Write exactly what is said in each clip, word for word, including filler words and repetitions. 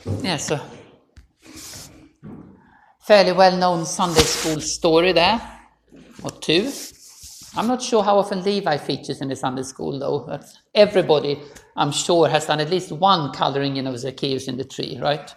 Yes, a fairly well-known Sunday school story there, or two. I'm not sure how often Levi features in the Sunday school, though. That's, everybody, I'm sure, has done at least one coloring in of Zacchaeus in the tree, right?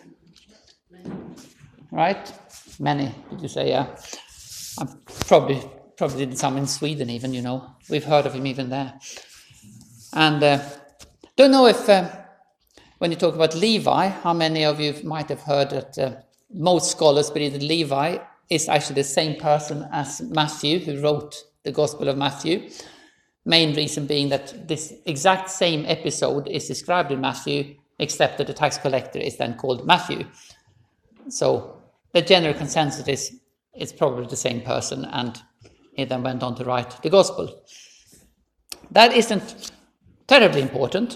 Right? Many, did you say? Yeah. I probably probably did some in Sweden even, you know. We've heard of him even there. And uh, don't know if, uh, when you talk about Levi, how many of you might have heard that uh, most scholars believe that Levi is actually the same person as Matthew, who wrote the Gospel of Matthew. Main reason being that this exact same episode is described in Matthew, except that the tax collector is then called Matthew. So the general consensus is it's probably the same person, and he then went on to write the Gospel. That isn't terribly important.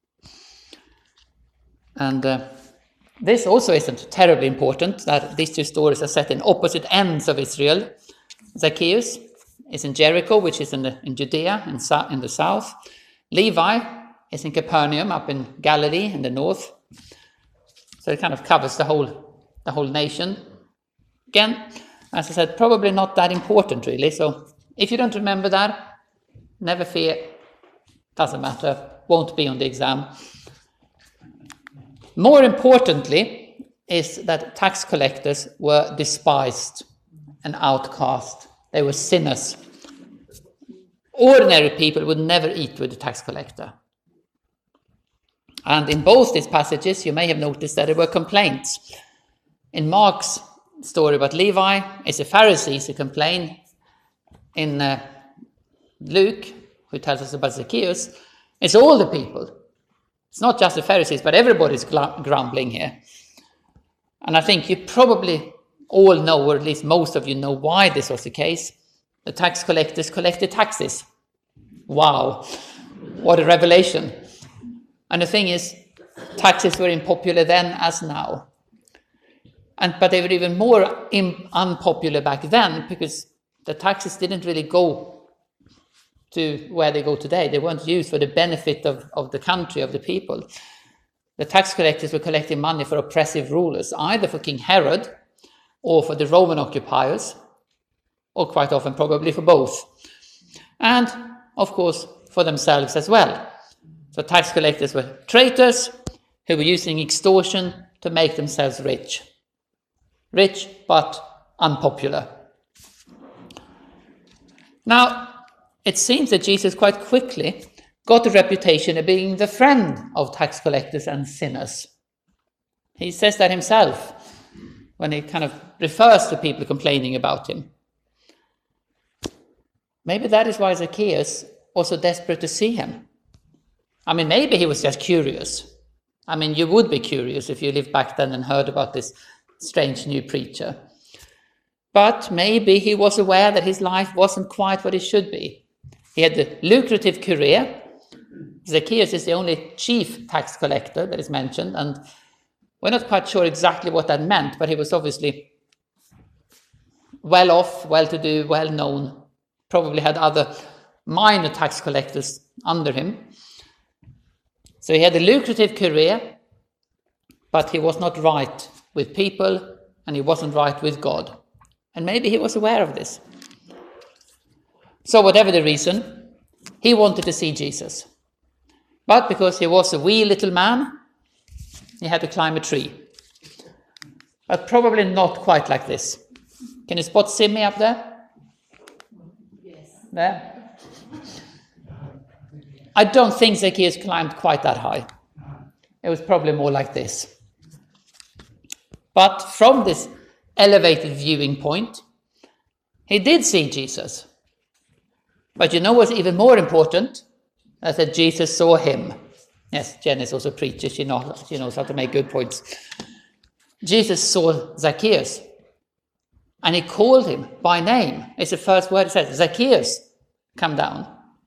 And uh, this also isn't terribly important, that these two stories are set in opposite ends of Israel. Zacchaeus is in Jericho, which is in, the, in Judea, in, so, in the south. Levi is in Capernaum, up in Galilee, in the north. So it kind of covers the whole, the whole nation. Again, as I said, probably not that important, really. So if you don't remember that, never fear. Doesn't matter. Won't be on the exam. More importantly is that tax collectors were despised and outcast. They were sinners. Ordinary people would never eat with a tax collector. And in both these passages, you may have noticed that there were complaints. In Mark's story about Levi, it's the Pharisees who complain. In uh, Luke, who tells us about Zacchaeus, it's all the people. It's not just the Pharisees, but everybody's grumbling here. And I think you probably all know, or at least most of you know, why this was the case. The tax collectors collected taxes. Wow, what a revelation. And the thing is, taxes were unpopular then as now. And but they were even more in, unpopular back then, because the taxes didn't really go to where they go today. They weren't used for the benefit of, of the country, of the people. The tax collectors were collecting money for oppressive rulers, either for King Herod or for the Roman occupiers, or quite often probably for both. And, of course, for themselves as well. So tax collectors were traitors who were using extortion to make themselves rich. Rich, but unpopular. Now, it seems that Jesus quite quickly got a reputation of being the friend of tax collectors and sinners. He says that himself when he kind of refers to people complaining about him. Maybe that is why Zacchaeus was so desperate to see him. I mean, maybe he was just curious. I mean, you would be curious if you lived back then and heard about this strange new preacher. But maybe he was aware that his life wasn't quite what it should be. He had a lucrative career. Zacchaeus is the only chief tax collector that is mentioned, and we're not quite sure exactly what that meant, but he was obviously well off, well-to-do, well-known, probably had other minor tax collectors under him. So he had a lucrative career, but he was not right with people, and he wasn't right with God. And maybe he was aware of this. So whatever the reason, he wanted to see Jesus. But because he was a wee little man, he had to climb a tree. But probably not quite like this. Can you spot Simmy up there? Yes. There? I don't think Zacchaeus climbed quite that high. It was probably more like this. But from this elevated viewing point, he did see Jesus. But you know what's even more important? That's that Jesus saw him. Yes, Jen is also a preacher. She knows, she knows how to make good points. Jesus saw Zacchaeus. And he called him by name. It's the first word it says, Zacchaeus, come down.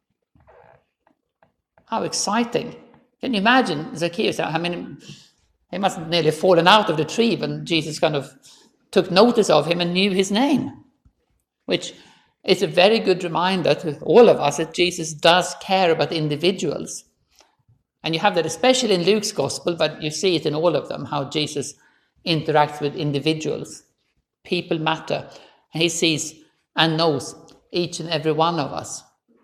How exciting. Can you imagine Zacchaeus? I mean, he must have nearly fallen out of the tree when Jesus kind of took notice of him and knew his name. Which is a very good reminder to all of us that Jesus does care about individuals. And you have that especially in Luke's gospel, but you see it in all of them, how Jesus interacts with individuals. People matter. And he sees and knows each and every one of us.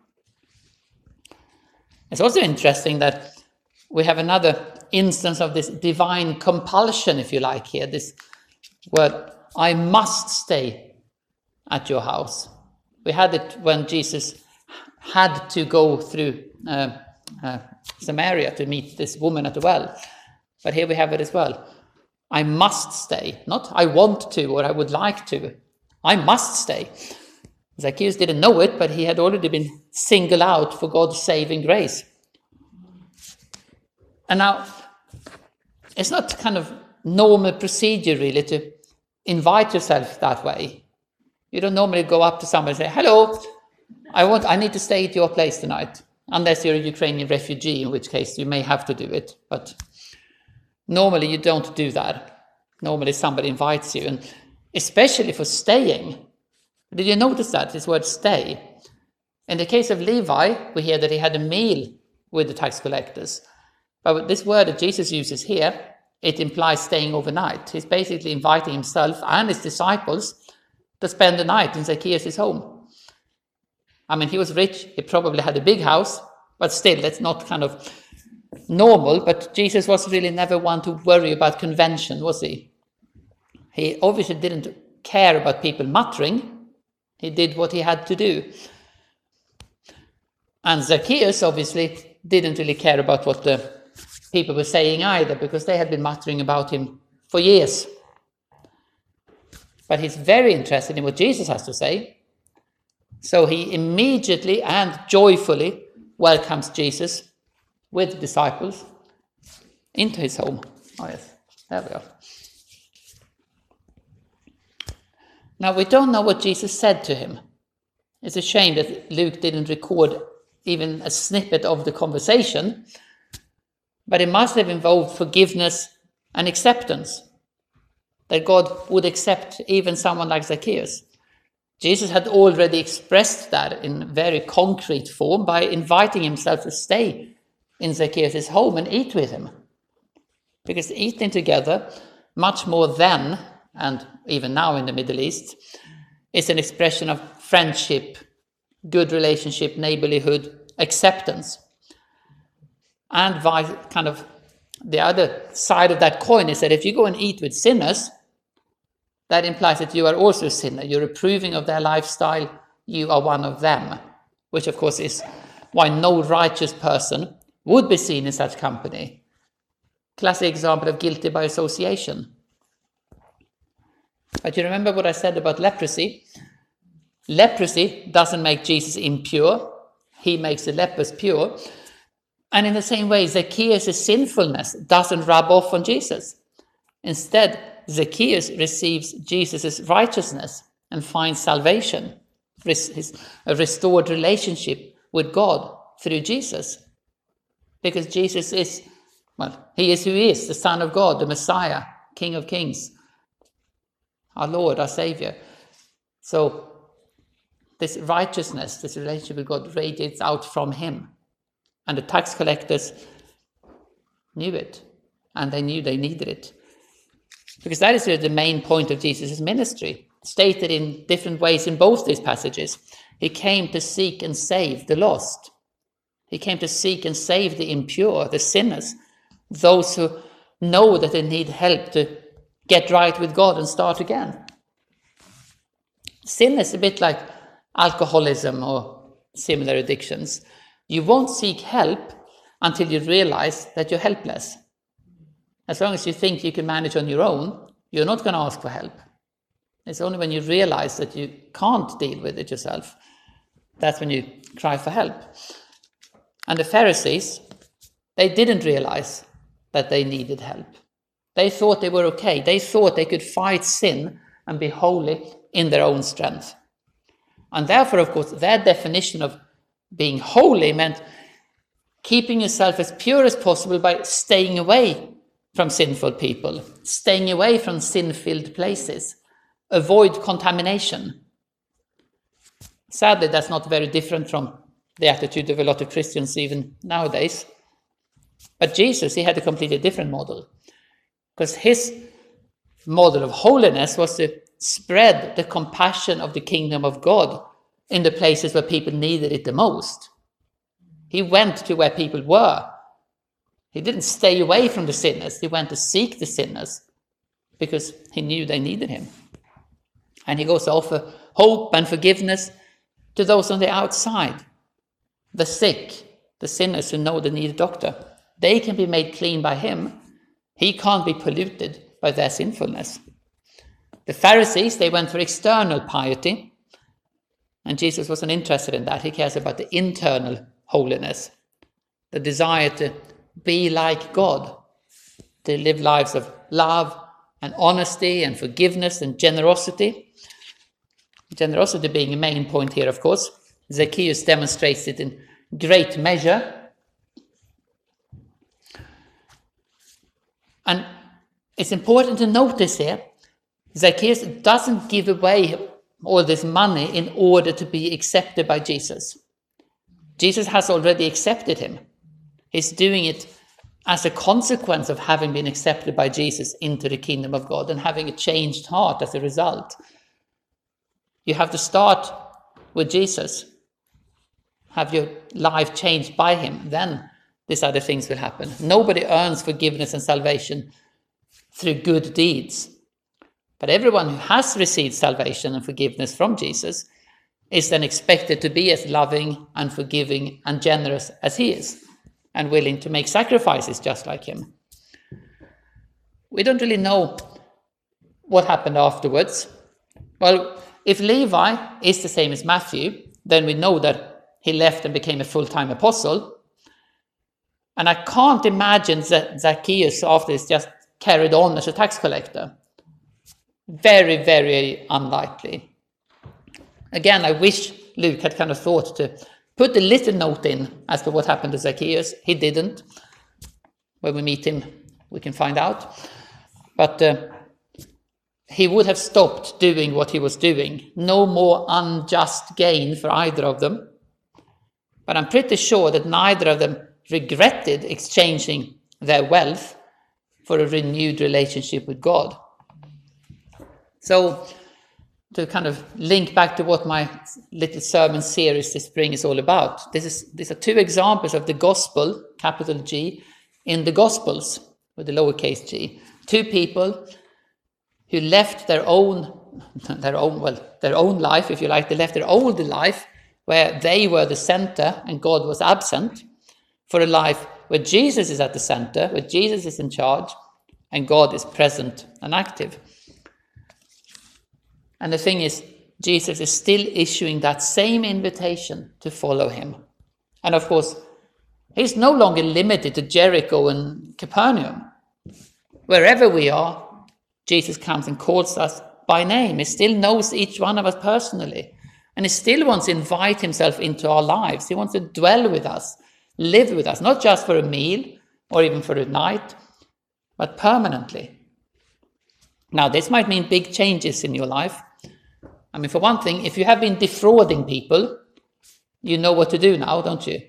It's also interesting that we have another instance of this divine compulsion, if you like, here. This word, I must stay at your house. We had it when Jesus had to go through uh, uh, Samaria to meet this woman at the well. But here we have it as well. I must stay. Not I want to or I would like to. I must stay. Zacchaeus didn't know it, but he had already been singled out for God's saving grace. And now, it's not kind of normal procedure really to invite yourself that way. You don't normally go up to somebody and say, hello, I want, I need to stay at your place tonight. Unless you're a Ukrainian refugee, in which case you may have to do it. But normally you don't do that. Normally somebody invites you, and especially for staying. Did you notice that, this word stay? In the case of Levi, we hear that he had a meal with the tax collectors. But this word that Jesus uses here, it implies staying overnight. He's basically inviting himself and his disciples to spend the night in Zacchaeus' home. I mean, he was rich, he probably had a big house, but still, that's not kind of normal. But Jesus was really never one to worry about convention, was he? He obviously didn't care about people muttering. He did what he had to do. And Zacchaeus obviously didn't really care about what the people were saying either, because they had been muttering about him for years. But he's very interested in what Jesus has to say. So he immediately and joyfully welcomes Jesus with the disciples into his home. Oh yes, there we are. Now we don't know what Jesus said to him. It's a shame that Luke didn't record even a snippet of the conversation, but it must have involved forgiveness and acceptance, that God would accept even someone like Zacchaeus. Jesus had already expressed that in very concrete form by inviting himself to stay in Zacchaeus' home and eat with him. Because eating together, much more then, and even now in the Middle East, is an expression of friendship, good relationship, neighborlyhood, acceptance. And by kind of the other side of that coin is that if you go and eat with sinners, that implies that you are also a sinner. You're approving of their lifestyle. You are one of them, which of course is why no righteous person would be seen in such company. Classic example of guilty by association. But you remember what I said about leprosy? Leprosy doesn't make Jesus impure. He makes the lepers pure. And in the same way, Zacchaeus' sinfulness doesn't rub off on Jesus. Instead, Zacchaeus receives Jesus' righteousness and finds salvation, his, a restored relationship with God through Jesus. Because Jesus is, well, he is who he is, the Son of God, the Messiah, King of Kings, our Lord, our Savior. So this righteousness, this relationship with God radiates out from him. And the tax collectors knew it, and they knew they needed it. Because that is really the main point of Jesus' ministry, stated in different ways in both these passages. He came to seek and save the lost. He came to seek and save the impure, the sinners, those who know that they need help to get right with God and start again. Sin is a bit like alcoholism or similar addictions. You won't seek help until you realize that you're helpless. As long as you think you can manage on your own, you're not going to ask for help. It's only when you realize that you can't deal with it yourself, that's when you cry for help. And the Pharisees, they didn't realize that they needed help. They thought they were okay. They thought they could fight sin and be holy in their own strength. And therefore, of course, their definition of being holy meant keeping yourself as pure as possible by staying away from sinful people, staying away from sin-filled places, avoid contamination. Sadly, that's not very different from the attitude of a lot of Christians even nowadays. But Jesus, he had a completely different model, because his model of holiness was to spread the compassion of the kingdom of God in the places where people needed it the most. He went to where people were. He didn't stay away from the sinners. He went to seek the sinners because he knew they needed him. And he goes to offer hope and forgiveness to those on the outside, the sick, the sinners who know they need a doctor. They can be made clean by him. He can't be polluted by their sinfulness. The Pharisees, they went for external piety, and Jesus wasn't interested in that. He cares about the internal holiness, the desire to be like God, to live lives of love and honesty and forgiveness and generosity. Generosity being a main point here, of course. Zacchaeus demonstrates it in great measure. And it's important to notice here, Zacchaeus doesn't give away all this money in order to be accepted by Jesus. Jesus has already accepted him. He's doing it as a consequence of having been accepted by Jesus into the kingdom of God and having a changed heart as a result. You have to start with Jesus. Have your life changed by him. Then these other things will happen. Nobody earns forgiveness and salvation through good deeds. But everyone who has received salvation and forgiveness from Jesus is then expected to be as loving and forgiving and generous as he is, and willing to make sacrifices just like him. We don't really know what happened afterwards. Well, if Levi is the same as Matthew, then we know that he left and became a full-time apostle. And I can't imagine that Zacchaeus after this just carried on as a tax collector. Very, very unlikely. Again, I wish Luke had kind of thought to put a little note in as to what happened to Zacchaeus. He didn't. When we meet him, we can find out. But uh, he would have stopped doing what he was doing. No more unjust gain for either of them. But I'm pretty sure that neither of them regretted exchanging their wealth for a renewed relationship with God. So, to kind of link back to what my little sermon series this spring is all about, this is these are two examples of the gospel, capital G, in the Gospels, with the lowercase g. Two people who left their own, their own, well, their own life, if you like, they left their old life where they were the center and God was absent, for a life where Jesus is at the center, where Jesus is in charge, and God is present and active. And the thing is, Jesus is still issuing that same invitation to follow him. And of course, he's no longer limited to Jericho and Capernaum. Wherever we are, Jesus comes and calls us by name. He still knows each one of us personally. And he still wants to invite himself into our lives. He wants to dwell with us, live with us, not just for a meal or even for a night, but permanently. Now, this might mean big changes in your life. I mean, for one thing, if you have been defrauding people, you know what to do now, don't you?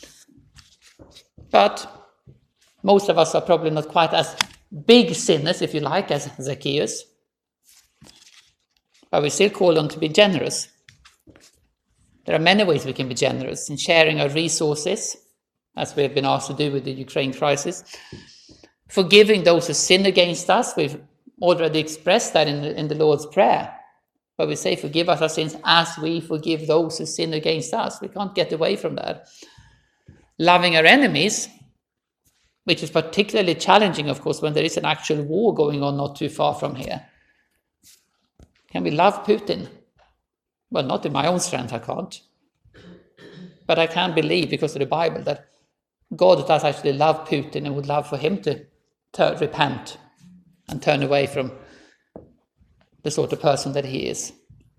But most of us are probably not quite as big sinners, if you like, as Zacchaeus. But we still call on to be generous. There are many ways we can be generous in sharing our resources, as we have been asked to do with the Ukraine crisis. Forgiving those who sin against us. We've already expressed that in the, in the Lord's Prayer. But we say, forgive us our sins as we forgive those who sin against us. We can't get away from that. Loving our enemies, which is particularly challenging, of course, when there is an actual war going on not too far from here. Can we love Putin? Well, not in my own strength, I can't. But I can believe, because of the Bible, that God does actually love Putin and would love for him to, to repent and turn away from the sort of person that he is.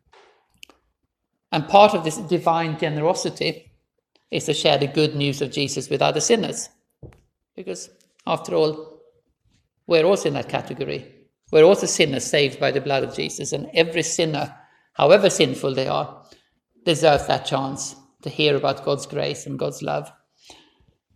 And part of this divine generosity is to share the good news of Jesus with other sinners. Because, after all, we're also in that category. We're also sinners saved by the blood of Jesus. And every sinner, however sinful they are, deserves that chance to hear about God's grace and God's love.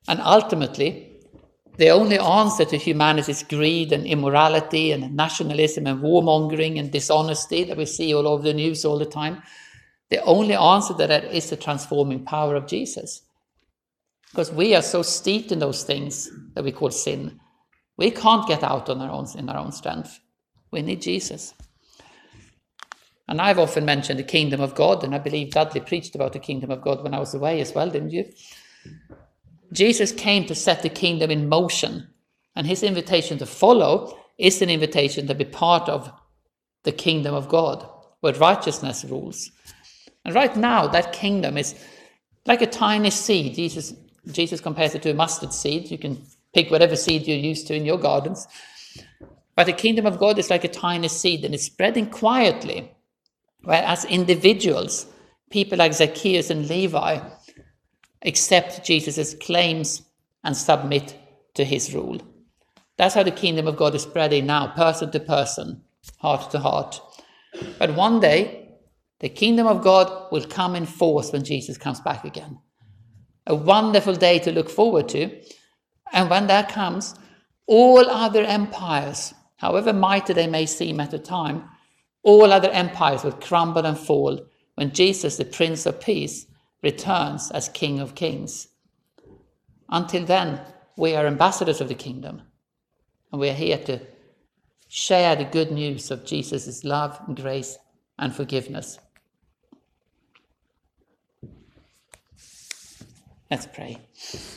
And ultimately, the only answer to humanity's greed and immorality and nationalism and warmongering and dishonesty that we see all over the news all the time, the only answer to that is the transforming power of Jesus. Because we are so steeped in those things that we call sin. We can't get out on our own in our own strength. We need Jesus. And I've often mentioned the kingdom of God, and I believe Dudley preached about the kingdom of God when I was away as well, didn't you? Jesus came to set the kingdom in motion, and his invitation to follow is an invitation to be part of the kingdom of God, where righteousness rules. And right now, that kingdom is like a tiny seed. Jesus, Jesus compares it to a mustard seed. You can pick whatever seed you're used to in your gardens. But the kingdom of God is like a tiny seed, and it's spreading quietly. Whereas individuals, people like Zacchaeus and Levi, accept Jesus' claims and submit to his rule. That's how the kingdom of God is spreading now, person to person, heart to heart. But one day, the kingdom of God will come in force when Jesus comes back again. A wonderful day to look forward to. And when that comes, all other empires, however mighty they may seem at the time, all other empires will crumble and fall when Jesus, the Prince of Peace, returns as King of Kings. Until then, we are ambassadors of the kingdom, and we are here to share the good news of Jesus' love, grace, and forgiveness. Let's pray.